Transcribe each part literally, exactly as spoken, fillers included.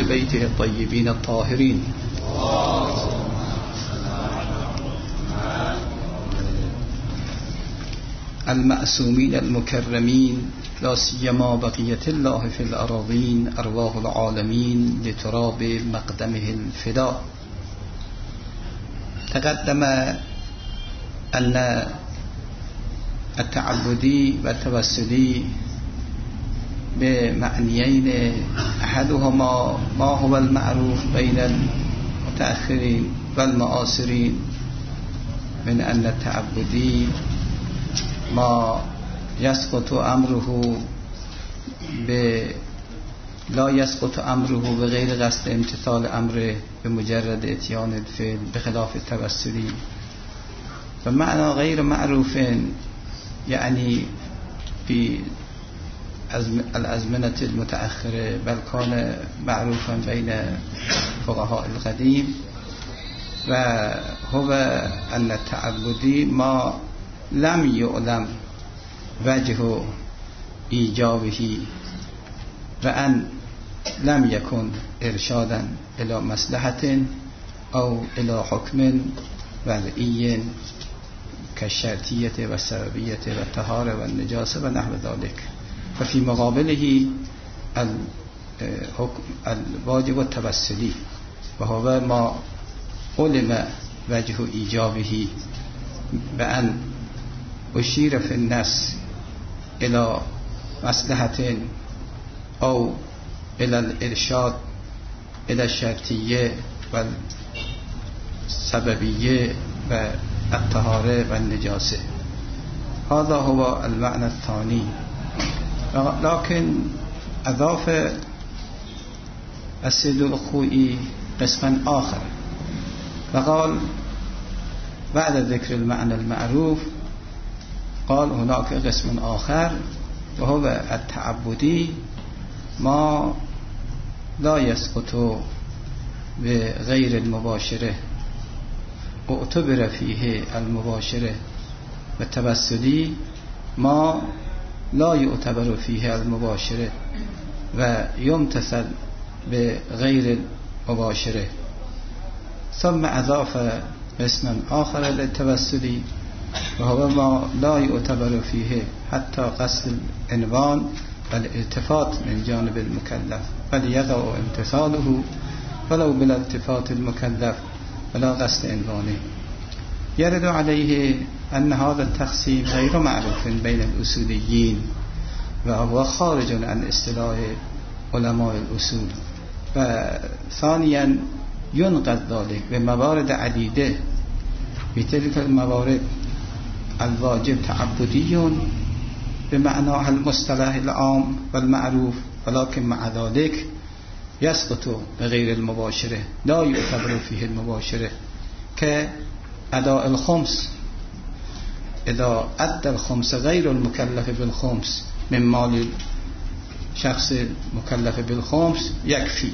بيته الطيبين الطاهرين. المعصومين المكرمين، لا سيما بقية الله في الأراضين، أرواح العالمين لتراب مقدمه الفداء. تقدم أن التعبدي والتوسلي بمعنيين، أحدهما ما هو المعروف بين المتأخرين والمعاصرين من أن التعبدي ما يسقط أمره ب لا يسقط أمره بغير قصد امتثال أمره بمجرد اتيان الفعل، بخلاف التوسلي. فمعنى غير معروف يعني في الأزمنة المتأخرة، بل كان معروفا بين فقهاء القديم، وهو أن التعبدي ما لم يعلم وجه إيجابه، وأن لم يكن إرشادا إلى مصلحة أو إلى حكم وضعي كالشرطية والسببية والطهارة والنجاسة ونحو ذلك. ففي مقابله الواجب التوسلي، وهو ما علم وجه إيجابه، بأن أشير في الناس إلى مصلحة أو إلى الإرشاد إلى الشرطية والسببية والطهارة والنجاسة. هذا هو المعنى الثاني. لكن أضاف السيد الخوئي قسما آخر، فقال بعد ذكر المعنى المعروف قال هناك قسم آخر، وهو التعبدي ما لا يسقط بغير المباشرة، اعتبر فيه المباشرة، والتوسلي ما لا يعتبر فيه المباشرة ويمتثل بغير المباشرة. ثم أضاف قسما آخر للتوسلي، وهو ما لا يعتبر فيه حتى قصد العنوان والالتفات من جانب المكلف، بل يقع امتثاله ولو بلا التفات المكلف ولا قصد عنوانه. يرد عليه أن هذا التقسيم غير معروف بين الأصوليين، وهو خارج عن اصطلاح علماء الأصول. وثانيا ينقذ ذلك بموارد عديدة. في تلك الموارد الواجب تعبدي بمعنى المصطلح العام والمعروف، ولكن مع ذلك يسقط بغير المباشرة، لا يعتبر فيه المباشرة، كأداء الخمس. إذا أدى الخمس غير المكلف بالخمس من مال شخص مكلف بالخمس يكفي.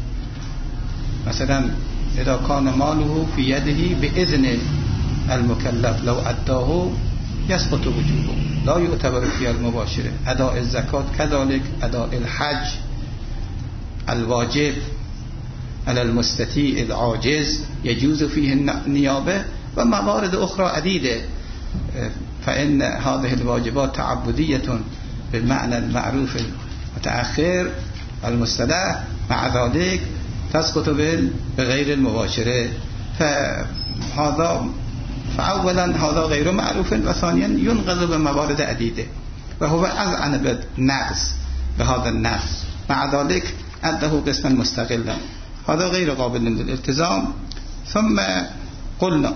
مثلا إذا كان ماله في يده بإذن المكلف لو أداه يسقط وجوبه، لا يعتبر فيها المباشرة. أداء الزكاة كذلك، أداء الحج الواجب على المستطيع العاجز يجوز فيه النيابة، وموارد أخرى عديدة. فإن هذه الواجبات تعبدية بالمعنى المعروف المتأخر المصطلح، مع ذلك تسقط بغير المباشرة. فهذا فأولا هذا غير معروف، وثانيا ينقذ بموارد عديدة، وهو أذعن بالنقص بهذا النقص، مع ذلك أده قسما مستقلا. هذا غير قابل للالتزام. ثم قلنا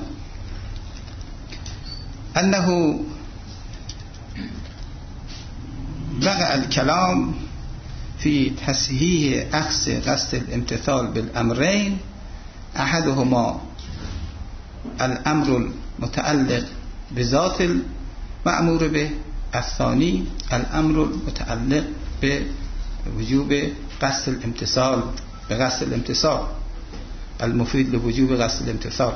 أنه بقى الكلام في تصحيح أخذ قصد الامتثال بالأمرين، أحدهما الأمر المتعلق بذات المأمور به، الثاني الأمر المتعلق بوجوب قصد الامتثال بقصد الامتثال المفيد لوجوب قصد الامتثال.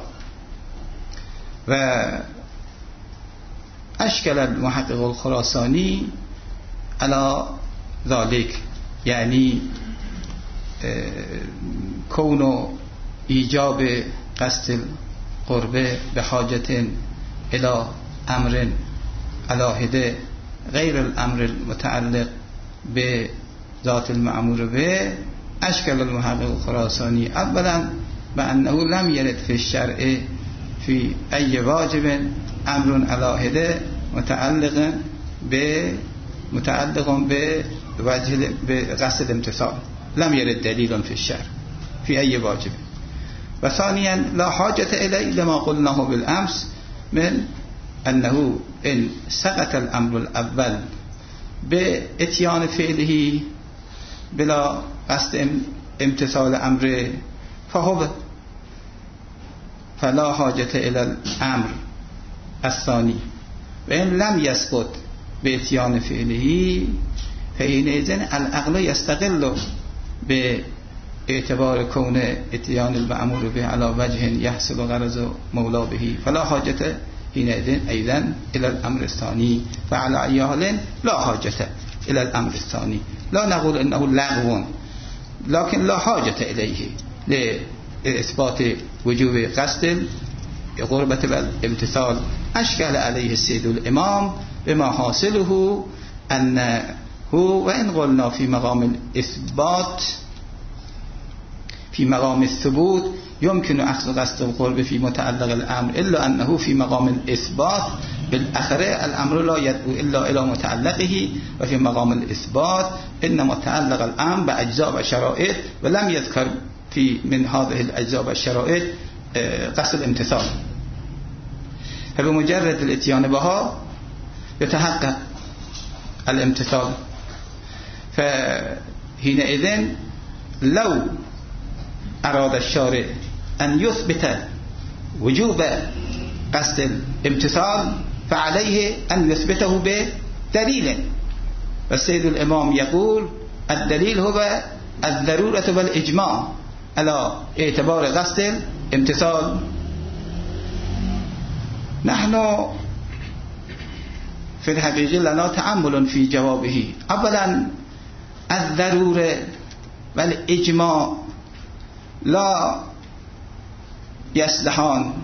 وأشكل المحقق الخراساني على ذلك، يعني کون و ایجاب قصد قربه به حاجت الى امر علاهده غیر الامر المتعلق به ذات المأمور به اشکل المحقق خراسانی اولا بأنه لم يرد في الشرع في أي واجب امر علاهده متعلق به متعلق به وجه بقصد الامتثال لم يرد دليل في الشرع في أي واجب. وثانيا لا حاجة إليه لما قلناه بالأمس من أنه إن سقط الأمر الأول بإتيان فعله بلا قصد امتثال أمره فهو فلا حاجة إلى الأمر الثاني وإن لم يسقط بإتيان فعله فحينئذ العقل يستقل باعتبار كون اتيان المأمور به على وجه يحصل غرض مولا به فلا حاجة حينئذ أيضا إلى الأمر الثاني. فعلى أي حال لا حاجة إلى الأمر الثاني، لا نقول إنه لغو لكن لا حاجة إليه لإثبات وجوب قصد قربة والامتثال. أشكل عليه السيد الإمام بما حاصله أنه وإن قلنا في مقام الإثبات في مقام الثبوت يمكن أخذ قصد القرب في متعلق الأمر إلا أنه في مقام الإثبات بالأخرى الأمر لا يدعو إلا إلى متعلقه، وفي مقام الإثبات إن متعلق الأمر بأجزاء وشرائط ولم يذكر في من هذه الأجزاء والشرائط قصد الامتثال. فبمجرد الاتيان بها يتحقق الامتثال. فحينئذ لو أراد الشارع أن يثبت وجوب قصد الامتثال فعليه أن يثبته بدليل. والسيد الإمام يقول الدليل هو الضرورة والإجماع على اعتبار قصد الامتثال. نحن في الحقيقة لنا تأمل في جوابه. أولا الضرورة والإجماع لا يصلحان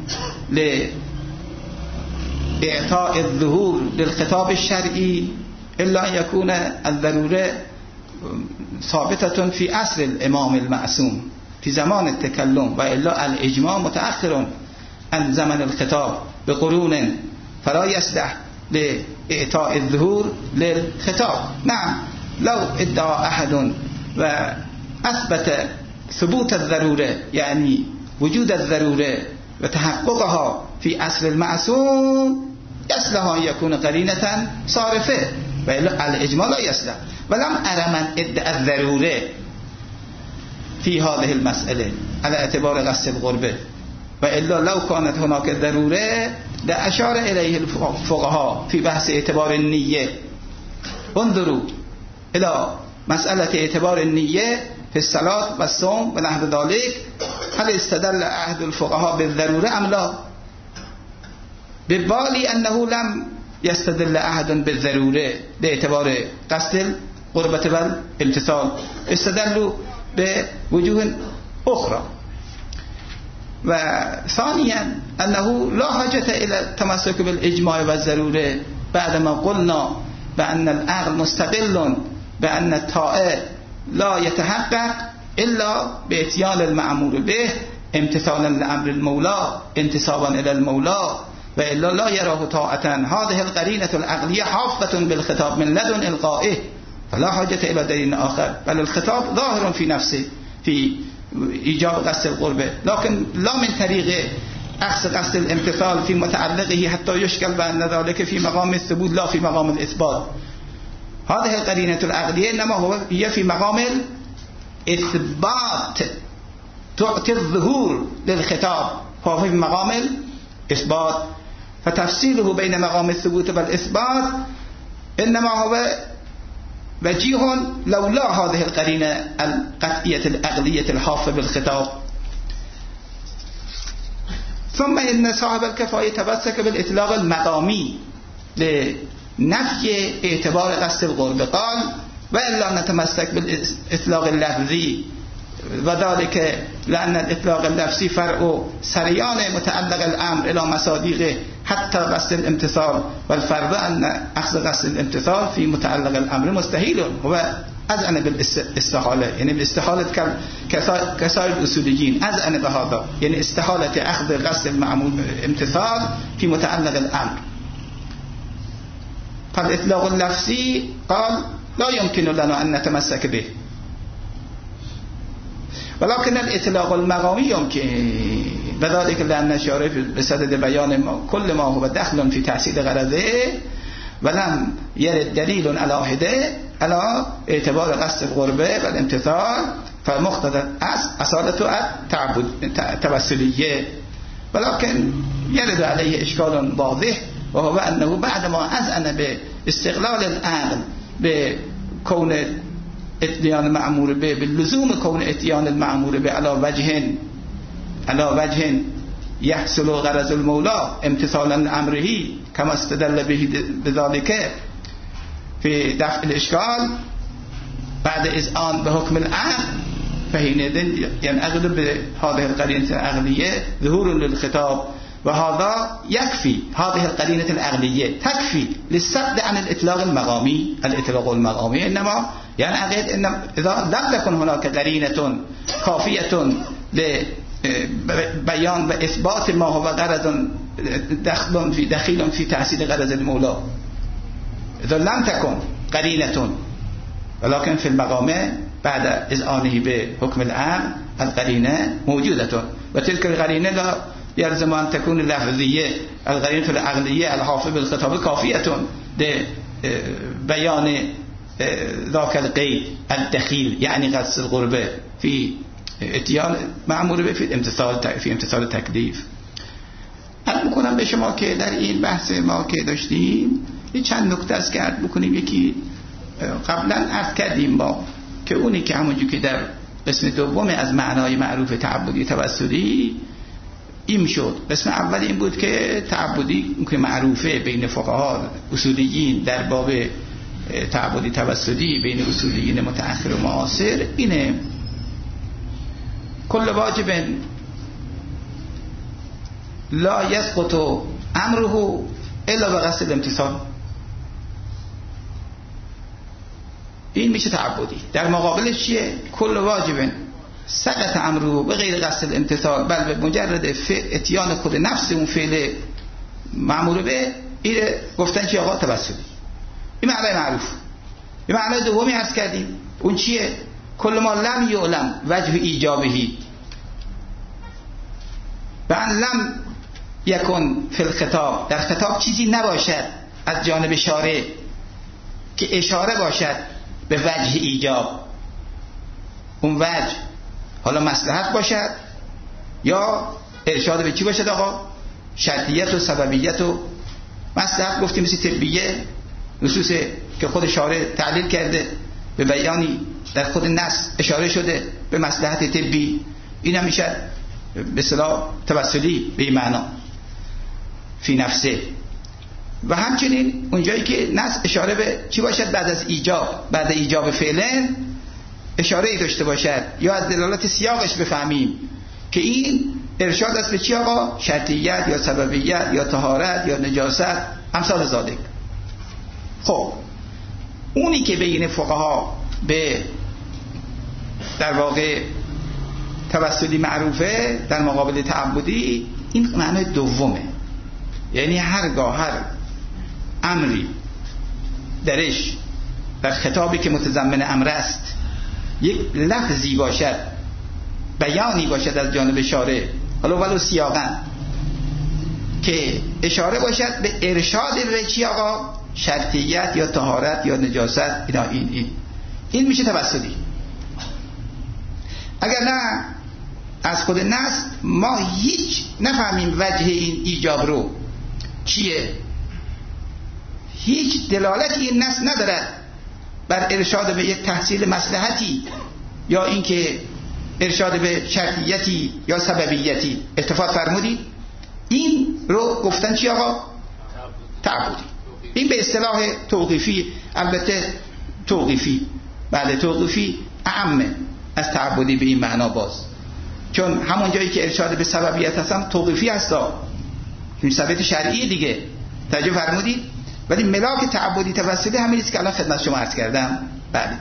لإعطاء الظهور للخطاب الشرعي إلا أن يكون الضرورة ثابتة في أصل الإمام المعصوم في زمان التكلم، وإلا الإجماع متأخر عن زمن الخطاب بقرون فلا يصلح لإعطاء الظهور للخطاب. نعم لو ادعى أحد وأثبت ثبوت الضرورة يعني وجود الضرورة وتحققها في أصل المعصوم يصلح أن يكون قرينة صارفة، وإلا الإجماع لا يصلح. ولم أرى من ادعى الضرورة في هذه المسألة على اعتبار قصد القربة، وإلا لو كانت هناك ضرورة لأشار إليه الفقهاء في بحث اعتبار النية. انظروا إلى مسألة اعتبار النية في الصلاة والصوم ونحو ذلك، هل استدل أحد الفقهاء بالضرورة أم لا؟ بالبالي أنه لم يستدل أحد بالضرورة باعتبار قصد القربة والامتثال، استدلوا بوجوه أخرى. وثانيا أنه لا حاجة إلى التمسك بالإجماع والضرورة بعدما قلنا بأن العقل مستقل بأن الطاعة لا يتحقق إلا بإتيان المأمور به امتثالا لأمر المولى انتسابا إلى المولى، وإلا لا يراه طاعة. هذه القرينة العقلية حافة بالخطاب من لدن إلقائه، فلا حاجة إلى دليل آخر، بل الخطاب ظاهر في نفسه في إيجاب قصد القربة، لكن لا من طريق أخذ قصد الامتثال في متعلقه حتى يشكل بأن ذلك في مقام الثبوت لا في مقام الإثبات. هذه القرينة العقلية إنما هو هي في مقام الإثبات تعطي الظهور للخطاب، فهو في مقام الإثبات. فتفصيله بين مقام الثبوت والإثبات إنما هو وجيه لولا هذه القرينة القطعية العقلية الحافة بالخطاب. ثم إن صاحب الكفاية تمسك بالإطلاق المقامي لنفي اعتبار قصد القرب، قال وإلا نتمسك بالإطلاق اللفظي و ذلك لأن الاطلاق اللفظی فرع سریان متعلق الامر الى مصادیق حتی قصد الامتثال والفرض ان اخذ قصد الامتثال في متعلق الامر مستحيل هو اذعن بالاستحاله، یعنی بالاستحاله كسائر الاصوليين اذعن بهذا، یعنی استحاله اخذ قصد الامتثال في متعلق الامر. فالاطلاق اللفظی قال لا يمكن لنا ان نتمسك به، ولكن الاطلاق المقامی يمكن، وذلك لأن الشارع بصدد بيان كل ما هو دخل في تحصيل غرضه ولم يرد دليل على واحده على اعتبار قصد القربه والامتثال فمقتضى اصالته التوسليه، ولكن يرد عليه اشكال واضح وهو أنه بعد ما أذعن باستقلال العقل بكون اتيان المأمور به باللزوم كون اتيان المأمور به على وجه على وجه يحصل غرض المولى امتثالا لأمره كما استدل به بذلك في دفع الإشكال بعد إذعان بحكم العقل، فحينئذ ينعقد بهذه القرينة العقلية ظهور للخطاب، وهذا يكفي، هذه القرينة العقلية تكفي للسد عن الإطلاق المقامي. الإطلاق المقامي إنما ينعقد إن إذا لم تكن هناك قرينة كافية لبيان وإثبات ما هو غرض دخل في دخيل في تحصيل غرض المولى، إذا لم تكن قرينة، ولكن في المقام بعد إذعانه بحكم العام القرينة موجودة، وتلك القرينة لا يلزم أن تكون اللفظية، القرينة العقلية الحافظة بالخطاب كافية لبيان ذاك القيد الدخيل، يعني قصد القربة في اتيان معمول به في امتثال في امتثال التکلیف. عرض میکنم به شما که در این بحث ما که داشتیم یه چند نکته است که عرض بکنیم. یکی قبلا عرض کردیم ما که اونی که همونجور که در قسم دوم از معنای معروف تعبدی توسلی این شد. قسم اول این بود که تعبدی که معروفه بین فقها اصولیین در باب تعبدی توسلی بین اصولیین متأخر و معاصر اینه: کل واجب لا یسقط امره الا بقصد الامتثال. این میشه تعبدی. در مقابلش چیه؟ کل واجب سقط امره به غیر قصد الامتثال بل به مجرد اتیان خود نفس اون فعل معمول به، این گفتن چی آقا؟ توسلی. این معنی معروف. این معنی دومی عرض کردیم، اون چیه؟ کل ما لم یعلم وجه ایجابهی و ان لم یکن فی الخطاب، در خطاب چیزی نباشد از جانب شارع که اشاره باشد به وجه ایجاب. اون وجه حالا مصلحت باشد یا ارشاد به چی باشد آقا؟ شرطیت و سببیت. و مصلحت گفتیم مثل طبیه، نصوص که خود شارع تعلیل کرده به بیانی در خود نص اشاره شده به مصلحت طبی، این هم میشه به اصطلاح توسلی به این معنا فی نفسه. و همچنین اونجایی که نص اشاره به چی باشد بعد از ایجاب، بعد ایجاب فعلا اشاره ای داشته باشد یا از دلالت سیاقش بفهمیم که این ارشاد است به چی آقا؟ شرطیت یا سببیت یا طهارت یا نجاست، امثال ذالک. خب اونی که بین فقها به در واقع توسلی معروفه در مقابل تعبدی، این معنی دومه. یعنی هرگاه هر امری درش در خطابی که متضمن امر است یک لفظی باشد، بیانی باشد از جانب شارع، حالا ولو سیاقاً، که اشاره باشد به ارشاد به چی آقا؟ شرطیت یا طهارت یا نجاست، اینا این این این میشه توسلی. اگر نه از خود نص ما هیچ نفهمیم وجه این ایجاب رو چیه، هیچ دلالتی این نص ندارد بر ارشاد به یک تحصیل مصلحتی یا اینکه ارشاد به شرطیتی یا سببیتی. التفات فرمودید؟ این رو گفتن چی آقا؟ تعبدی. این به اصطلاح توقیفی، البته توقیفی بعد توقیفی اعمه از تعبدی به این معنا باز، چون همون جایی که ارشاد به سببیت هستم توقیفی هستا، این سبب شرعی دیگه، توجه فرمودید. ولی ملاک تعبدی توسلی همین است که الان خدمت شما عرض کردم. بله.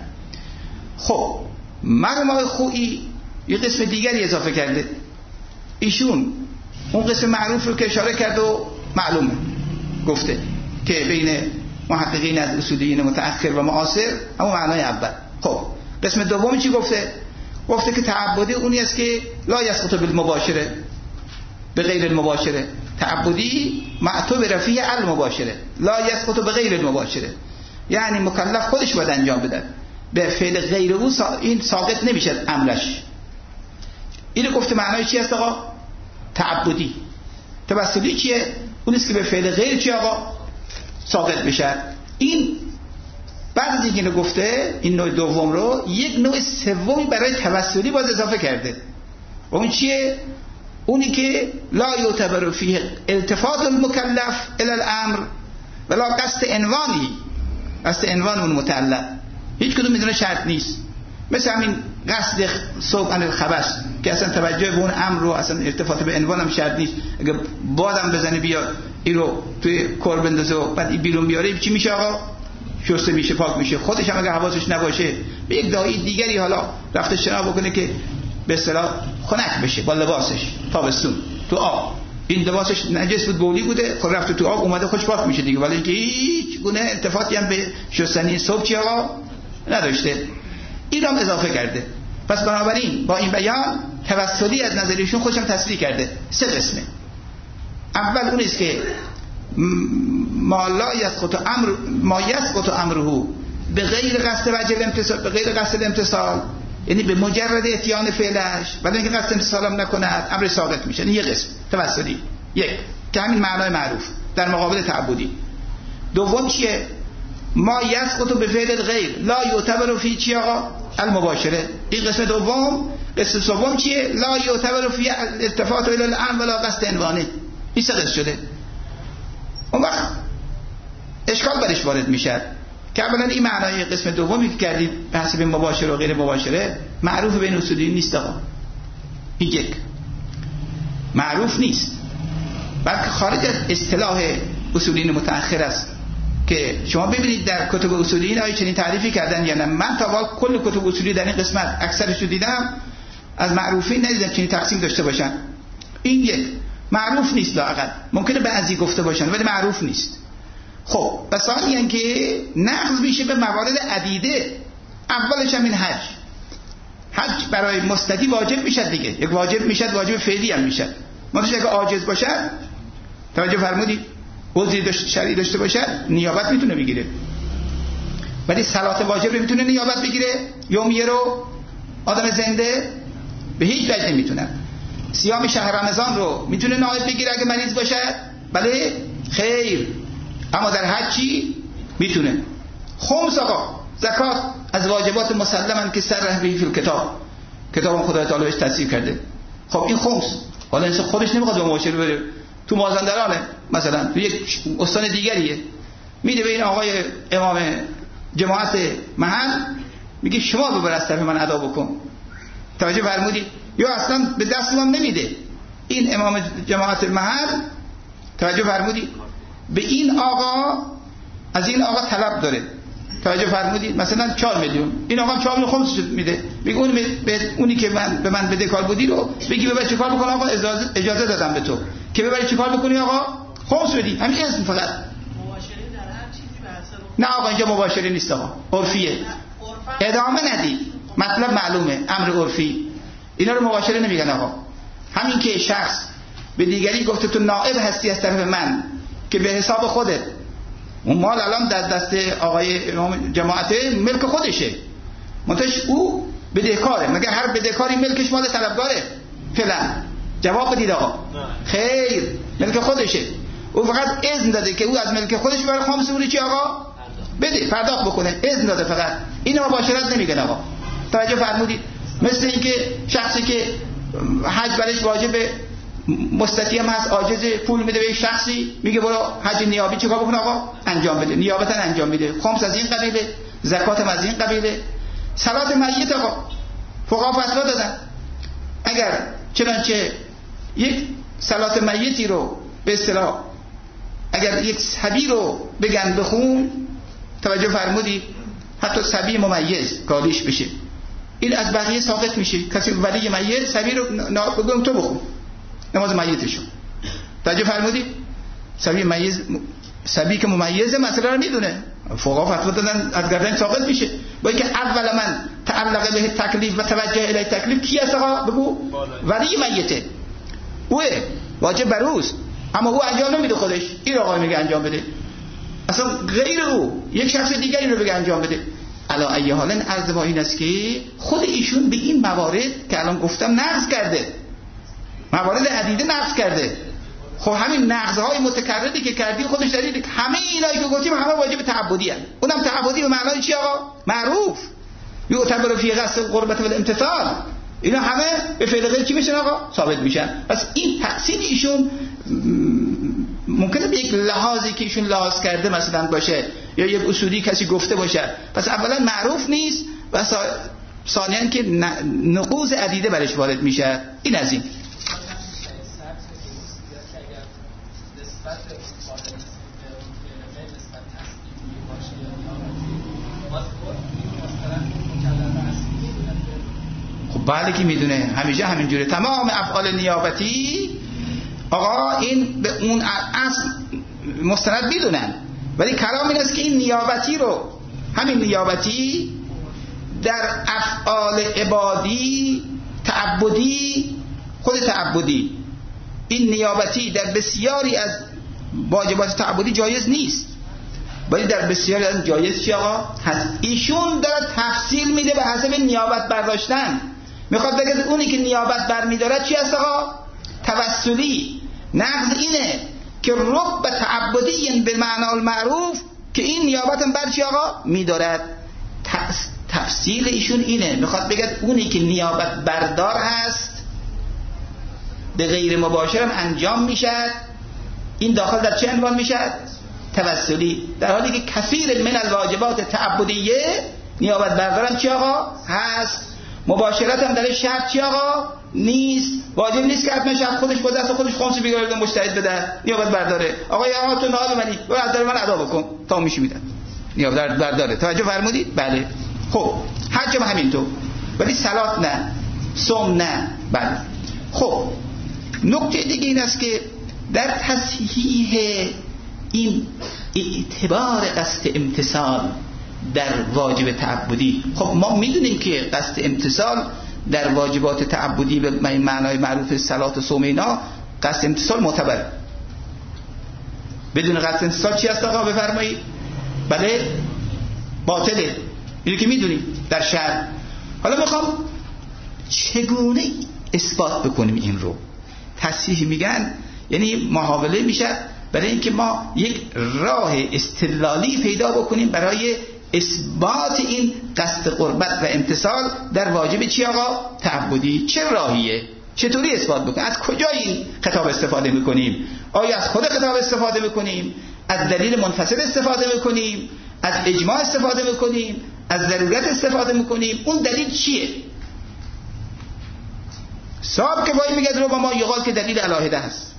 خب مرحوم آقای خویی یه قسم دیگری اضافه کرده. ایشون اون قسم معروف رو که اشاره کرد و معلومه گفته که بین محققین از اصولیین متأخر و معاصر همون معنای اول. خب قسم دومی چی گفته؟ گفته که تعبدی اونی است که لا یسقط بالمباشره، به غیر المباشره. تعبدی معطوف رفیع المباشره، لا یسقط به غیر المباشره، یعنی مکلف خودش باید انجام بده، به فعل غیر او سا... این ساقط نمیشه امرش. اینو گفته معنای چی است آقا؟ تعبدی. توسلی چیه؟ اون است که به فعل غیر چی آقا؟ ساقط بشه. این بعد از اینکه گفته این نوع دوم رو، یک نوع سومی برای توسلی باز اضافه کرده. و اون چیه؟ اونی که لا یعتبر فیه التفات المکلف الی الامر ولا قصد عنوانی، قصد عنوان اون متعلق هیچ کدوم میدونه شرط نیست. مثل همین قصد صوب عن الخبث که اصلا توجه به اون امر رو اصلا ارتفاط به عنوان هم شرط نیست. اگه بادم بزنه بیاد این رو توی کور بندازه و بعد این بیرون بیاره چی میشه آقا؟ شسته میشه، پاک میشه. خودش هم اگه حواسش نباشه به یک دایی دیگری حالا رفته شنا بکنه که به اصطلاح خنک بشه با لباسش تابستون تو آب، این لباسش نجس بود بولی بوده، خب رفته تو آب اومده خوش پاک میشه دیگه، ولی که هیچ گونه التفاتی هم به شستنی صبح چی آقا نداشته. این هم اضافه کرده. پس بنابراین با این بیان توسلی از نظریشون خودشم تصریح کرده. سه قسمه. اول اون است که ما لا یسقط امر ما یسقط امره به غیر قصد وجه الامتصال، به غیر قصد الامتصال، یعنی به مجرد اتیان فعلش ولی اینکه قصد امتصال هم نکند امر ساقط میشه. این یک قسم توسلی، یک که همین معنای معروف در مقابل تعبدی. دوم چیه؟ ما یسقط به فعل غیر لا یعتبر فی چی آقا؟ المباشره. این قسم دوم. قسم سوم چیه؟ لا یعتبر فی التفات الی الامر ولا قصد عنوانه. این سه قسم شده. اون وقت اشکال برش وارد میشه که اولا این معنای قسم دومی که کردید بحث به مباشره و غیر مباشره معروف بین اصولیین نیست آقا. این یک معروف نیست، بلکه خارج از اصطلاح اصولیین متأخر است که شما ببینید در کتب اصولیین آیا چنین تعریفی کردن یا نه. من تا حالا کل کتب اصولی در این قسمت اکثرش رو دیدم، از معروفین ندیدم چنین تقسیم داشته باشن. این یک معروف نیست، لااقل ممکنه بعضی گفته باشن ولی معروف نیست. خب و ثانیاً که نقض میشه به موارد عدیده. اولش هم این حج حج برای مستطیع واجب میشه دیگه، یک واجب میشه، واجب فعلی هم میشه. منتها اگه عاجز باشه، توجه فرمودید، عذری داشته شرعی داشته باشه نیابت میتونه بگیره، ولی صلات واجب رو میتونه نیابت بگیره؟ یومیه رو آدم زنده به هیچ وجه نمیتونه. صیام شهر رمضان رو میتونه نائب بگیره اگه مریض باشه؟ بله خیر. اما در حج چی میتونه؟ خمس آقا زکات از واجبات مسلماً که سر رهبهی فی الکتاب، کتاب خدای تعالی بهش تصریح کرده. خب این خمس حالا انسان خودش نمیخواد به مباشر بره، تو مازندرانه مثلا، تو یک استان دیگریه، میده به این آقای امام جماعت محل میگه شما ببر از طرف من ادا بکن. توجه فرمودید؟ یا اصلا به دست من نمیده این امام جماعت محل. توجه فرمودید؟ به این آقا از این آقا طلب داره. توجه فرمودید؟ مثلا چهار میلیون، این آقا چهار میلیون خمسش میده، میگه اون به اونی که من به من بده کار بودی رو بگی ببر چیکار بکنه آقا، اجازه اجازه دادم به تو که ببری چیکار بکنی آقا، خمس بدی. همین اسم فقط. مباشره در هر چیزی به حساب. نه آقا اینجا مباشره نیست آقا، عرفیه. ادامه ندی، مطلب معلومه، امر عرفی. اینا رو مباشره نمیگن آقا. همین که شخص به دیگری گفته تو نائب هستی از طرف من که به حساب خودت، اون مال الان در دست آقای امام جماعت ملک خودشه، منتش او بدهکاره. مگر هر بدهکاری ملکش مال طلبگاره؟ فعلا جواب بدید آقا. خیر، ملک خودشه. او فقط اذن داده که او از ملک خودش برای خمس اوری چی آقا بده، پرداخت بکنه، اذن داده فقط. اینو مباشرت نمیگن آقا. توجه فرمودید؟ مثل اینکه شخصی که حج برش واجبه، مستطیع هم هست، عاجز، پول میده به یک شخصی، میگه برو حج نیابی چیکار بکن آقا؟ انجام بده، نیابتا انجام میده. خمس از این قبیله، زکات هم از این قبیله. صلات میت آقا، فقها فتوا دادن اگر چنانچه یک صلات میتی رو به اصطلاح اگر یک صبی رو بگن بخون، توجه فرمودی، حتی صبی ممیز گالیش بشه، این از بقیه ساقط میشه. کسی ولی میت صبی رو بگم تو بخون نماز میتشو، توجه فرمودی، صبی میز صبی که ممیزه مسئله رو میدونه، فقها فتوا دادن از گردن ساقط میشه. با اینکه اول من تعلق به تکلیف و توجه الی تکلیف کی است آقا بگو؟ ولی میته، اوه واجب بر اوست، اما او انجام نمیده خودش، این آقا میگه انجام بده، اصلا غیر او یک شخص دیگری رو بگه انجام بده. علا ای حال عرض با این است که خود ایشون به این موارد که الان گفتم نقض کرده، موارد عدیده نقض کرده. خب همین نقض‌های متکرری که کردی خودش دلیل همه اینایی که گفتیم همه واجب تعبدی هست. اونم تعبدی به معنای چی آقا؟ معروف. یعتبر فی قصد القربت والامتثال، اینا همه به فعل غیر چی میشن آقا؟ ثابت میشن. پس این تقسیم ایشون ممکنه به یک لحاظی که ایشون لحاظ کرده مثلا باشه، یا یک اصولی کسی گفته باشه، پس اولا معروف نیست و ثانیاً که نقوض عدیده برش وارد میشه. این از این. خب بله که میدونه، همیشه همینجوره. تمام افعال نیابتی آقا این به اون اصل مستند میدونن، ولی کلام این است که این نیابتی رو، همین نیابتی در افعال عبادی تعبدی، خود تعبدی، این نیابتی در بسیاری از واجبات تعبدی جایز نیست، ولی در بسیاری از جایز چی آقا هست. ایشون داره تفصیل میده به حسب نیابت برداشتن، میخواد بگه اونی که نیابت بر میدارد چی هست آقا؟ توسلی. نقض اینه که رب تعبدی به معنی المعروف، که این نیابت بر چی آقا میدارد. تفصیل ایشون اینه، میخواد بگه اونی که نیابت بردار هست به غیر مباشر هم انجام میشد، این داخل در چه عنوان میشد؟ توسلی. در حالی که کثیر من الواجبات تعبدیه نیابت بردارم چی آقا هست، مباشرت هم در شرط چی آقا نیست، واجب نیست که حتما شب خودش با دست خودش خمس بگیره مجتهد بده نیابت برداره. آقا یا تو نهار منی و از در من ادا بکن تا میشی میدن نیابت برداره. توجه فرمودید؟ بله. خب حج هم همینطور، ولی صلات نه، صوم نه. بله. خب نکته دیگه این است که در تصحیح این اعتبار قصد امتثال در واجب تعبدی، خب ما میدونیم که قصد امتثال در واجبات تعبدی به معنای معروف صلات و صوم اینا قصد امتثال معتبر. بدون قصد امتثال چی هست آقا بفرمایید؟ بله باطله، اینو که میدونیم در شرع. حالا میخوام چگونه اثبات بکنیم این رو. تصحیح میگن یعنی محاوله میشه برای اینکه ما یک راه استدلالی پیدا بکنیم برای اثبات این قصد قربت و امتثال در واجب چی آقا؟ تعبدی. چه راهیه؟ چطوری اثبات بکنیم؟ از کجا این خطاب استفاده میکنیم؟ آیا از خود خطاب استفاده میکنیم؟ از دلیل منفصل استفاده میکنیم؟ از اجماع استفاده میکنیم؟ از ضرورت استفاده میکنیم؟ اون دلیل چیه؟ صاحب که باید میگه رو با ما یقال که دلیل علاهده هست،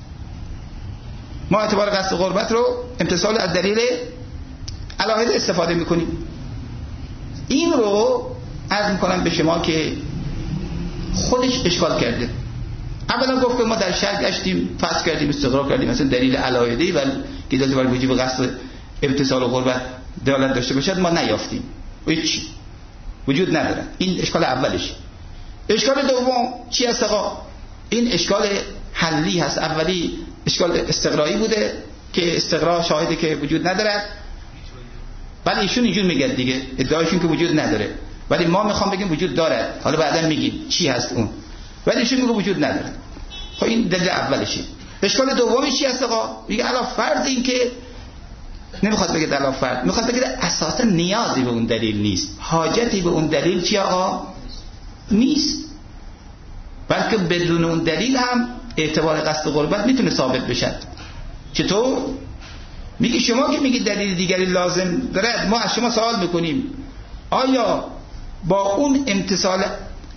ما اعتبار قصد قربت رو امتثال از دلیل علاهده استفاده میکنیم. این رو عرض میکنم به شما که خودش اشکال کرده. اولا گفت که ما در شرع گشتیم فصل کردیم استقرار کردیم مثلا دلیل علاهده و که دلیل بر وجوب قصد امتثال و قربت دلالت داشته باشد ما نیافتیم، هیچ وجود نداره. این اشکال اولش. اشکال دوم چی است آقا؟ این اشکال حلی هست. اولی اشکال استقرایی بوده که استقرا شاهده که وجود نداره، ولی ایشون اینجور میگه دیگه ادعایشون که وجود نداره، ولی ما میخوام بگیم وجود داره، حالا بعدا میگیم چی هست اون، ولی ایشون میگه وجود نداره. خب این دلیل اولشه. اشکال دومی چی هست آقا؟ میگه علاوه فرض این که نمیخواد بگه علاوه فرض، میخواد بگه اساسا نیازی به اون دلیل نیست، حاجتی به اون دلیل چی آقا نیست، بلکه بدون اون دلیل هم اعتبار قصد قربت میتونه ثابت بشه. چطور؟ میگه شما که میگی دلیل دیگری لازم داره، ما از شما سوال میکنیم آیا با اون امتثال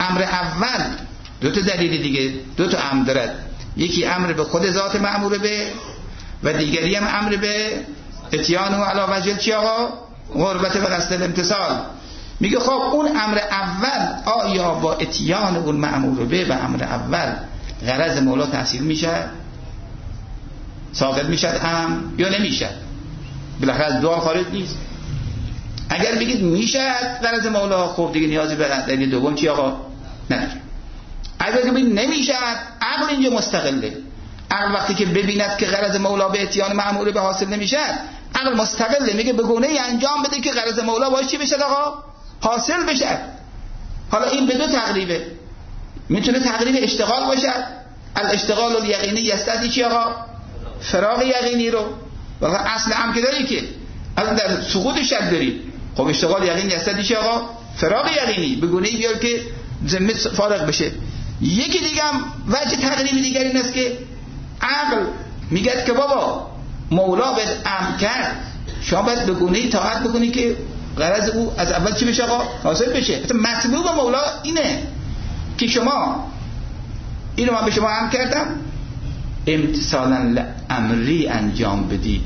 امر اول دو تا دلیل دیگه، دو تا امر دارد. یکی امر به خود ذات مأمور به و دیگری هم امر به اتیان و علی وجه چی آقا؟ قربت و قصد الامتصال. میگه خب اون امر اول آیا با اتیان اون مأمور به و امر اول غرض مولا تحصیل میشه؟ ساقط میشد هم یا نمیشد؟ بالاخره از دعا خارج نیست. اگر بگید میشد غرض مولا، خب دیگه نیازی به دلیل دوم چی آقا؟ نداره. اگر بگید نمیشد، عقل اینجا مستقله. عقل وقتی که ببیند که غرض مولا به اتیان مأمور به حاصل نمیشد، عقل مستقله، میگه به گونه‌ای انجام بده که غرض مولا باشه چی بشه آقا؟ حاصل بشه. حالا این به دو تقریبه. میتونه تقریب اشتغال باشد. الاشتغال الیقینی یستدی چی آقا؟ فراغ یقینی رو. واقعا اصل هم که داری که الان در سقوط شک داری. خب اشتغال یقینی یستدی چی آقا؟ فراغ یقینی. به گونه‌ای بیار که ذمه فارغ بشه. یکی دیگه هم وجه تقریبی دیگر این است که عقل میگه که بابا مولا به امر کرد، شما باید به گونه‌ای طاعت بکنی که غرض او از اول چی بشه آقا؟ حاصل بشه. مثلا مطلوب مولا اینه که شما اینو من به شما امر کردم امتثالا لامری انجام بدی،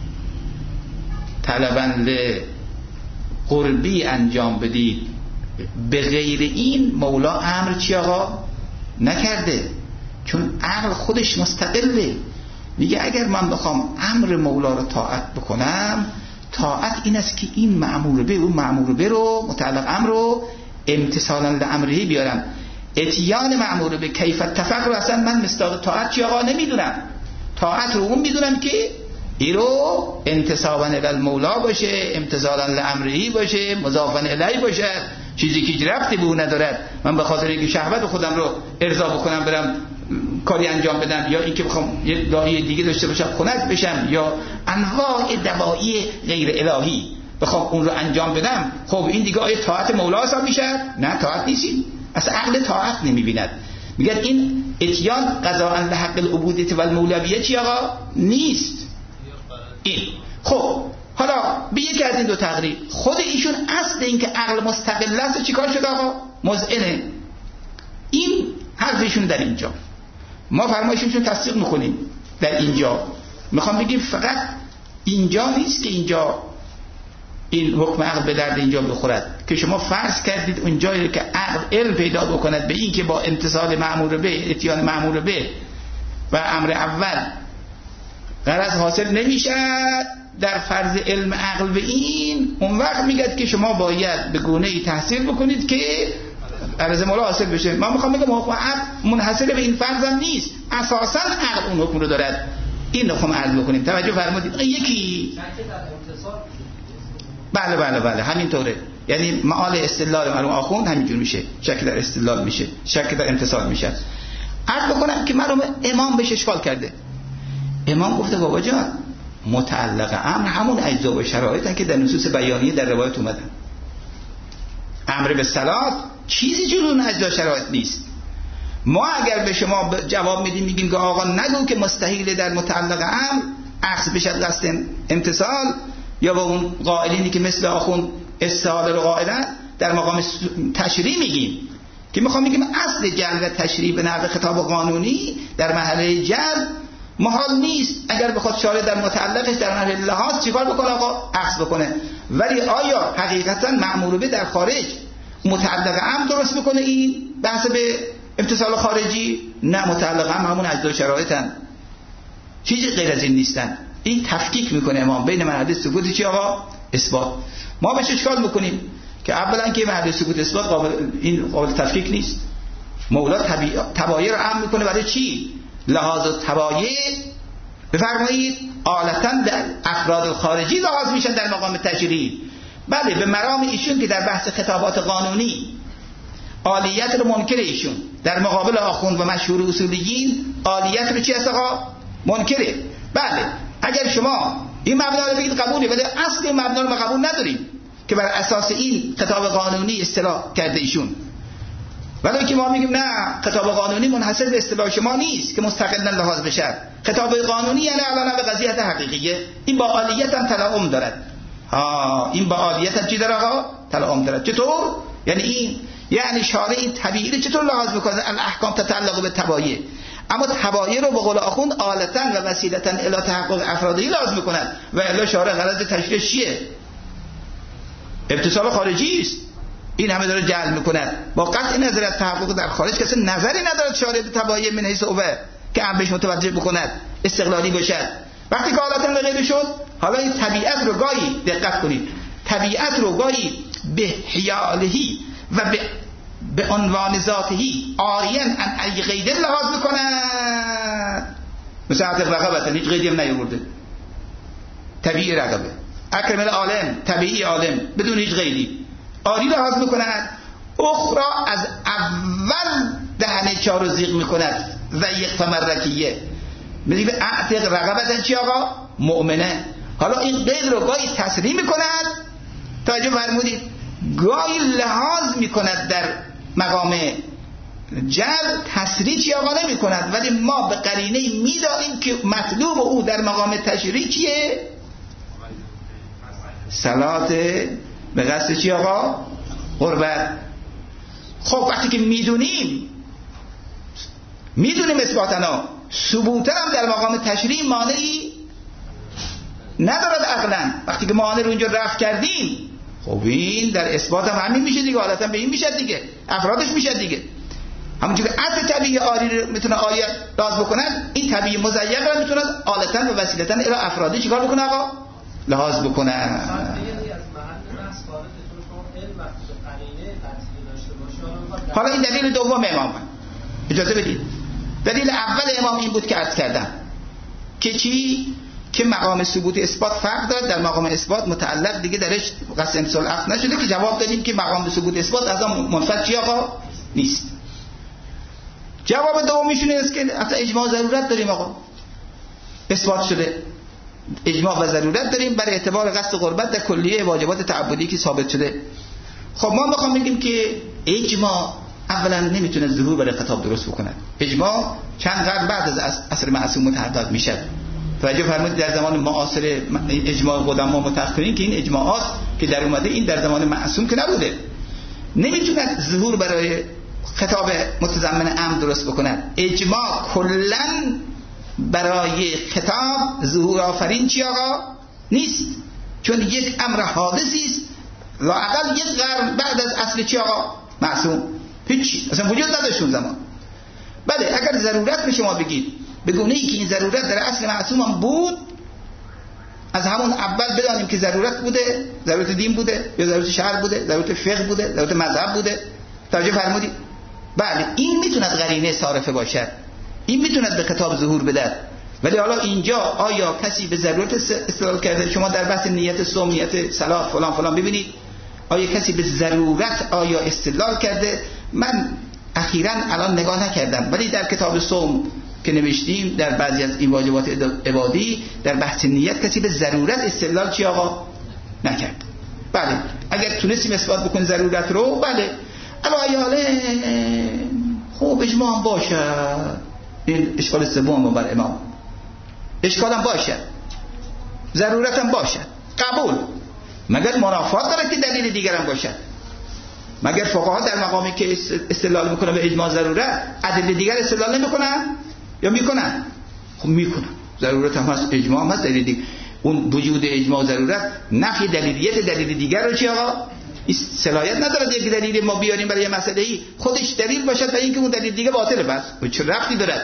طلبا لقربی انجام بدی. به غیر این مولا امر چی آقا؟ نکرده. چون عقل خودش مستقله. میگه اگر من بخوام امر مولا رو طاعت بکنم، طاعت این است که این مأمور به اون مأمور به رو متعلق امر رو امتثالا لامری بیارم. اتیان مأمور به کیف التفق رو اصلا من مستاق طاعت چی آقا نمیدونم. طاعت رو اون میدونم که این رو انتصابا الی المولا باشه، امتثالا لامری باشه، مضافا الیه باشه، چیزی که ربطی به اون ندارد. من به خاطر اینکه شهوت خودم رو ارضا بکنم برم کاری انجام بدم، یا اینکه بخوام یه دایی دیگه داشته باشم خنث بشم، یا انواع دوایی غیر الهی بخوام اون رو انجام بدم، خب این دیگه آیه طاعت مولا حساب میشه؟ نه، طاعت نیستی. اصلا عقل طاعت نمیبیند. میگن این اتیان قضاء لحق العبودیت و المولویه چی آقا؟ نیست. این خب حالا به یکی از این دو تقریب خود ایشون اصل این که عقل مستقل است چیکار شد آقا؟ مذعنه. این حرفشون در اینجا ما فرمایششون تصدیق میکنیم. در اینجا میخوام بگیم فقط اینجا نیست که اینجا این حکم عقل به درد اینجا بخورد که شما فرض کردید اونجایی که عقل علم پیدا بکند به این که با امتثال مأمور به، اتیان مأمور به و امر اول غرض حاصل نمیشد، در فرض علم عقل به این، اون وقت میگه که شما باید به گونه‌ای تحصیل بکنید که غرض مولا حاصل بشه. من میخوام بگم حکم عقل منحصر به این فرض هم نیست، اساسا عقل اون حکم رو دارد. این نخوام عرض بکنیم. توجه فرمودید. یکی بله بله بله همینطوره. یعنی معال استدلال مرحوم آخوند همینجور میشه، شک در استدلال میشه، شک در امتثال میشه. عرض بکنم که مرحوم امام بهش اشکال کرده. امام گفته بابا جان متعلق امر همون اجزا و شرایطن که در نصوص بیانیه در روایت اومدن. امر به صلات چیزی جز اون اجزا شرایط نیست. ما اگر به شما جواب میدیم میگیم که آقا نگو که مستحیل در متعلق امر عکس بشد قصد امتثال، یا با اون قائلینی که مثل آخوند استحاله رو قائلن در مقام تشریع میگیم که میخوام بگیم اصل جلب تشریع به نحو خطاب قانونی در مرحله جلب محال نیست. اگر بخواد شارع در متعلقش در مرحله لحاظ چیکار بکنه آقا؟ عکس بکنه. ولی آیا حقیقتا مأمور به در خارج متعلق امر درست بکنه این بحث به امتثال خارجی؟ نه، متعلق امر همون اجزا شرایطن، چیزی غیر از این نیستن. این تفکیک میکنه امام بین مرحله ثبوت چی آقا؟ اثبات. ما بهش اشکال میکنیم که اولا که مرحله ثبوت اثبات قابل این قابل تفکیک نیست. مولا تبایع رو امر میکنه برای چی؟ لحاظ تبایع بفرمایید آلتا در افراد خارجی لحاظ میشن در مقام تشریع. بله به مرام ایشون که در بحث خطابات قانونی عالیت رو منکر ایشون، در مقابل آخوند و مشهور اصولیین عالیت رو چی است آقا؟ منکره. بله اگر شما این مبنا رو بگید قبوله، ولی اصل این مبنا رو ما قبول نداریم که بر اساس این خطاب قانونی اصطلاح کرده ایشون. ولی که ما میگیم نه، خطاب قانونی منحصر به اصطلاح شما نیست که مستقلا لحاظ بشه. خطاب قانونی یعنی علاوه به قضیت حقیقیه، این با عالیت هم تلاعم دارد. ها این با عالیت هم چی داره آقا؟ تلاعم دارد. چطور؟ یعنی این یعنی شارع این طبیعی رو چطور لحاظ میکنه؟ الاحکام تتعلق به تبایع، اما تبایع رو به قول آخوند آلتاً و وسیلتاً الی تحقق افرادی لازم میکنن و الا شارع غرض تشریع چیه؟ ابتسام خارجی است. این همه داره جعل میکنن با قطع نظر از تحقق در خارج. کسی نظری ندارد شارع تبایع من حیث اوه که هم بهش متوجه بکند، استقلالی باشد. وقتی که حالت غیر شد، حالا این طبیعت رو گاهی دقت کنید، طبیعت رو گاهی به حیالهی و به به عنوان ذاتهی آریان ان ای قید لحاظ میکند. مثل عطق رقبتن هیچ قیدی هم نیورده، طبیعی رقبه. اکرم العالم طبیعی عالم بدون هیچ قیدی آری لحاظ میکند. اخرى از اول دهنه چار رو زیغ میکند و یک فمرکیه میگه اعتق رقبتن چی آقا؟ مؤمنه. حالا این قید رو گاهی تصریح میکند، توجه فرمودید، گاهی لحاظ میکند در مقام جل، تصریح چی آقا نمی کند، ولی ما به قرینه میدانیم که مطلوب او در مقام تشریع چیه؟ صلات به قصد چی آقا؟ قربت. خب وقتی که میدونیم میدونیم اثباتنا، ثبوتا هم در مقام تشریع مانعی ندارد عقلا. وقتی که مانع رو اونجا رفع کردیم، خب این در اثبات هم همین میشه دیگه، حالتا به این میشه دیگه، افرادش میشه دیگه. همونجور که اصل طبیعی آری رو میتونه آیه لحاظ بکنن، این طبیعی مزیق رو میتونه آلتاً و وسیلتاً الی افرادی چیکار بکنه آقا؟ لحاظ بکنن. حالا این دلیل دوم امام، اجازه بدید. دلیل اول امام این بود که عرض کردم که چی؟ که مقام ثبوت اثبات فرق داره. در مقام اثبات متعلق دیگه درش قصد امثال عقل نشده که جواب دادیم که مقام ثبوت اثبات از آن منفرد چی آقا؟ نیست. جواب دومیشون است که اصلا اجماع ضرورت داریم آقا، اثبات شده اجماع و ضرورت داریم برای اعتبار قصد قربت در کلیه واجبات تعبدی که ثابت شده. خب ما میخوام بگیم که اجماع اولا نمیتونه ظهور برای خطاب درست بکنه. اجماع چند قرن بعد از عصر معصوم متحقق میشه. توجه فرمودید در زمان معاصر اجماع قدما متأخرین که این اجماعات که در اومده این در زمان معصوم که نبوده، نمیتونه ظهور برای خطاب متضمن امر درست بکنه. اجماع کلن برای خطاب ظهور آفرین چی آقا؟ نیست، چون یک امر حادثی است لااقل یک قرن بعد از اصل چی آقا؟ معصوم. هیچ اصلا وجود نداشت اون زمان. بله اگر ضرورت به شما بگید به گونه ای که این ضرورت در اصل معصوم هم بود، از همون اول بدانیم که ضرورت بوده، ضرورت دین بوده یا ضرورت شرع بوده، ضرورت فقه بوده، ضرورت مذهب بوده. توجه فرمودید؟ بله این میتوند قرینه صارفه باشد، این میتوند به خطاب ظهور بده. ولی حالا اینجا آیا کسی به ضرورت استدلال کرده؟ شما در بحث نیت صوم، نیت صلات فلان فلان ببینید آیا کسی به ضرورت آیا استدلال کرده؟ من اخیراً الان نگاه نکردم، ولی در کتاب صوم که نوشتیم در بعضی از این واجبات عبادی در بحث نیت کسی به ضرورت استدلال چی آقا نکرد. بله اگر تونستیم اثبات بکنیم ضرورت رو، بله الایاله خوب اجماع هم باشه. این اشکال سوم بر امام، اشکال هم باشه، ضرورت هم باشه، قبول، مگر منافات داره که دلیل دیگر هم باشه. مگر فقها در مقامی که استدلال میکنه به اجماع ضرورت ادله دیگر استدلال نمیکنن یا میکنن؟ خب میکنن، ضرورت هم هست، اجماع هم هست، دلیل دیگر. اون وجود اجماع ضرورت نفی دلیلیت دلیل دیگر رو چی آقا؟ صلاحیت نداره یک دلیل ما بیاریم برای مسئله ای خودش دلیل باشد و اینکه اون دلیل دیگه باطله. بس چه ربطی داره؟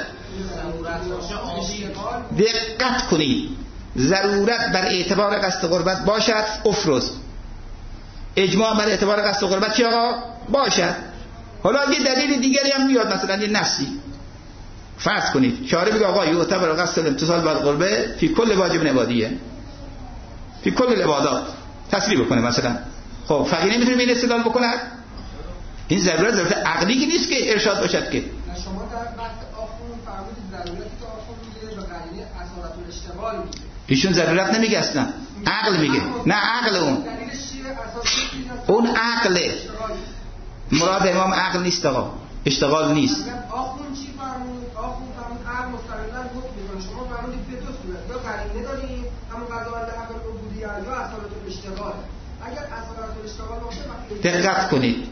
دقت کنید، ضرورت بر اعتبار قصد قربت باشد افروز، اجماع بر اعتبار قصد قربت چی آقا؟ باشد. حالا اگه دلیل دیگری هم بیاد، مثلا یه نفسی فرض کنید شارع بگه آقا یعتبر قصد الامتثال بالقربه فی کل واجب عبادیه، فی کل العبادات تصریح بکنه مثلا. خب فقیه نمیتونه این استدلال بکنه؟ این ضرورت ضرورت عقلی که نیست که ارشاد باشد که. شما در بحث آخون فرمودید ضرورتی که آخون میگه به قرینه اصالت الاشتغال میگه. ایشون ضرورت نمیگه اصلا، عقل میگه. نه عقل اون اون عقله. مراد امام عقل نیست آقا، اشتغال نیست. آخون چی فرمود؟ آخون فرمود عقل مستقلاً حکم میکنه. شما فرمودید به دو صورت، یا قرینه داریم همون قضاوت حق العبودیه یا اصالت الاشتغال. اگر اصالت الاشتغال باشه، دقت کنید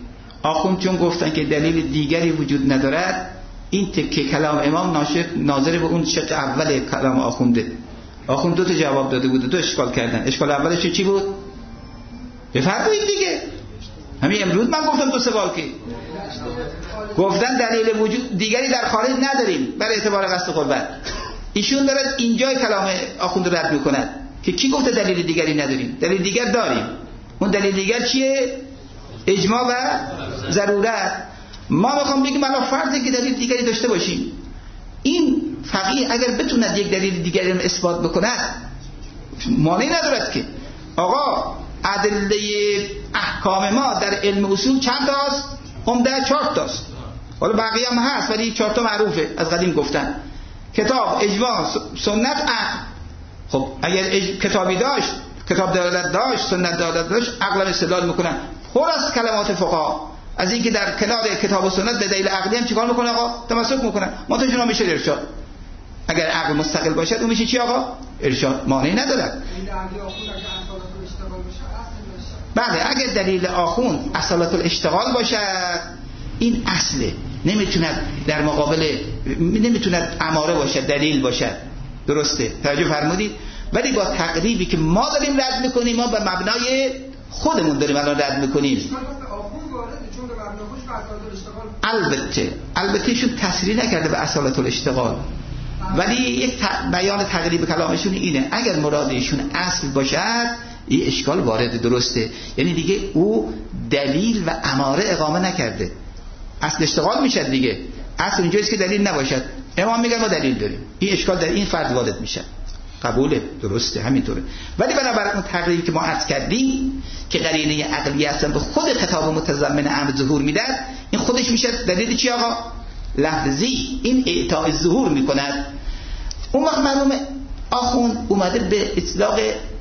آخوند چون گفتن که دلیل دیگری وجود ندارد، این تکه کلام امام ناشر ناظر به اون شق اول کلام آخونده. آخوند دو تا جواب داده بود، دو اشکال کردن. اشکال اولش چی بود؟ بفرمایید دیگه. همین امروز من گفتم دو سوال که گفتن دلیل وجود دیگری در خارج نداریم برای اعتبار قصد قربت. ایشون داره اینجای کلام آخوند رد میکند که کی گفته دلیل دیگری نداریم؟ دلیل دیگر داریم. اون دلیل دیگر چیه؟ اجماع و ضرورت. ما میخوام بگیم الان فرضی که دلیل دیگری داشته باشیم، این فقیه اگر بتوند یک دلیل دیگری رو اثبات بکند مانعی ندارد که آقا ادله احکام ما در علم اصول چند تاست؟ عمده چهار تاست. حالا بقیه هم هست ولی چهار تا معروفه، از قدیم گفتن کتاب، اجماع، سنت، عقل. خب اگر اج... کتابی داشت، کتاب دلالت داشت، سنت دلالت داشت، عقل استدلال میکنن. پر از کلمات فقها از اینکه در کنار کتاب و سنت به دلیل عقلی هم چیکار میکنه آقا؟ تمسک میکنن. منتهی میشه ارشاد. اگر عقل مستقل باشد اون میشه چی آقا؟ ارشاد. مانعی نداره. بله اگر دلیل آخوند اصالت الاشتغال باشد این اصله، نمیتوند در مقابل، نمیتوند اماره باشد، دلیل باشد. درسته، توجه فرمودید؟ ولی با تقریبی که ما داریم رد میکنیم، ما به مبنای خودمون داریم الان رد میکنیم. البته البته ایشون تصریح نکرده به اصالت الاشتغال، ولی یک بیان تقریب کلامشون اینه اگر مراد ایشون اصل باشد این اشکال وارد. درسته، یعنی دیگه او دلیل و اماره اقامه نکرده، اصل اشتغال میشه دیگه. اصل اینجاست که دلیل نباشد، امام میگن ما دلیل داریم، این اشکال در این فرد وارد میشه. قبوله، درسته، همینطوره. ولی بنابراین اون تقریبی که ما عرض کردیم که قرینه عقلی اصلا به خود خطاب متضمن امر ظهور میدن، این خودش میشه دلیل چی آقا؟ لفظی. این اعطاء ظهور میکند. اون وقت معلومه آخوند اومده به اطلاق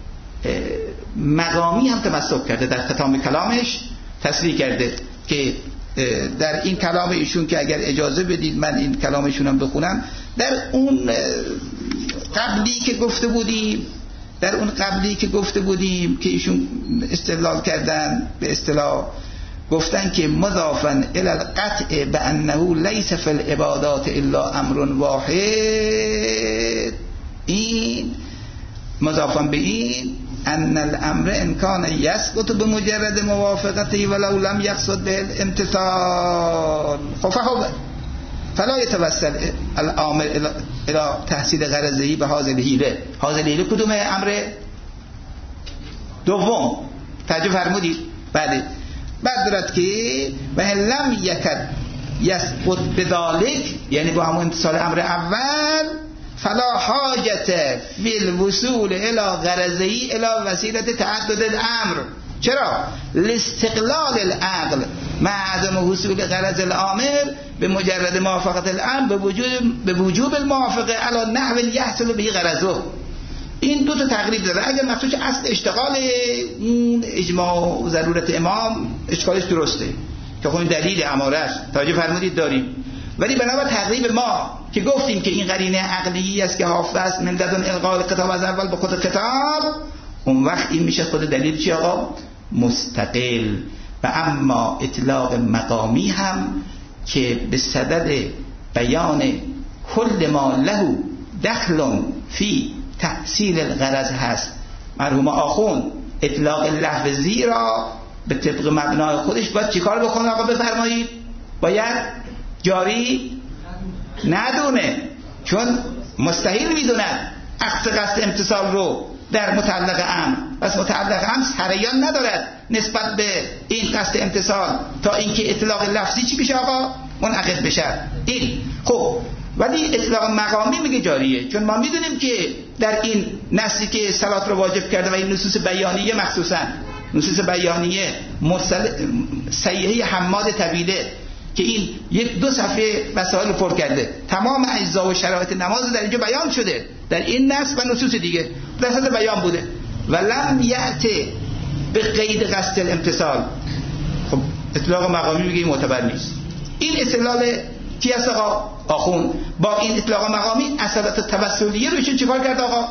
مقامی هم تمسک کرده، در ختام کلامش تصریح کرده که در این کلام ایشون که اگر اجازه بدید من این کلامشون هم بخونم، در اون قبلی که گفته بودیم در اون قبلی که گفته بودیم که ایشون استدلال کردن به اصطلاح گفتن که مضافا الی القطع بانه لیس فی العبادات الا امر واحد، این مضافا به این ان الامر ان کان یسقط بمجرد موافقته ولو لم یقصد به الامتثال فهو فلا يتوسل الامر الى تحصیل غرضه به هذه الحیله. هذه الحیله کدوم امر؟ دوم. توجه فرمودید؟ بله. بعد دارد که و لم یکد یسقط بذلک، یعنی با همون امتثال امر اول، فلا حاجت فی الوصول الى غرضه الى وسیله تعدد الامر. چرا؟ لاستقلال العقل مع عدم حصول غرض الامر به مجرد موافقت الامر به وجود به وجوب الموافقه علی نحو یحصل به غرضه. این دو تا تقریب داره. اگر مقصود اصل اشتغال این اجماع و ضرورت امام، اشکالش درسته که خب این دلیل اماره است، توجه فرمودید داریم. ولی بنابر تقریب ما که گفتیم که این قرینه عقلی است که حافظ است من لدن القاء کتاب از اول به خود کتاب، اون وقت این میشه خود دلیل چی آقا؟ مستقل. و اما اطلاق مقامی هم که به صدد بیان کل ما له دخل فی تحصیل الغرض هست. مرحوم آخوند اطلاق لفظی را به طبق مبنای خودش باید چیکار بکنه آقا؟ بفرمایید. باید جاری ندونه، چون مستحیل میدوند اقصد قصد امتصال رو در متعلق امر، پس متعلق امر سریان ندارد نسبت به این قصد امتصال تا اینکه اطلاق لفظی چی بشه آقا؟ منعقد بشه. این خب ولی اطلاق مقامی میگه جاریه، چون ما میدونیم که در این نصی که صلات رو واجب کرده و این نصوص بیانیه، مخصوصا نصوص بیانیه مرسل صحیحه حماد طویله که این یک دو صفحه مسائل پر کرده، تمام اجزا و شرایط نماز در اینجا بیان شده در این نص و نصوص دیگه در حد بیان بوده. و لم یأتی به قید قصد الامتصال. خب اطلاق مقامی میگه معتبر نیست. این استدلال کی است آقا؟ آخوند. با این اطلاق مقامی اصالت توسلیه رو ایشون چیکار کرد آقا؟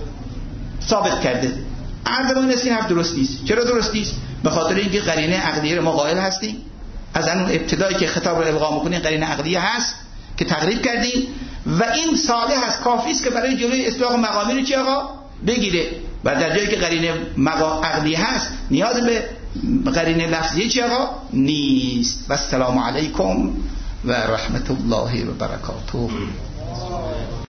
ثابت کرده. عرض ما این حرف درست نیست. چرا درست نیست؟ به خاطر اینکه قرینه عقلیه رو ما قائل هستیم از اون ابتدایی که خطاب رو القا می‌کنین قرینه عقلیه هست که تقریب کردیم و این صالح است، کافی است که برای جلوی اطلاق مقامی رو چی آقا بگیره. و در جایی که قرینه مقام عقلی هست نیاز به قرینه لفظی چی آقا نیست. و السلام علیکم و رحمت الله و برکاته.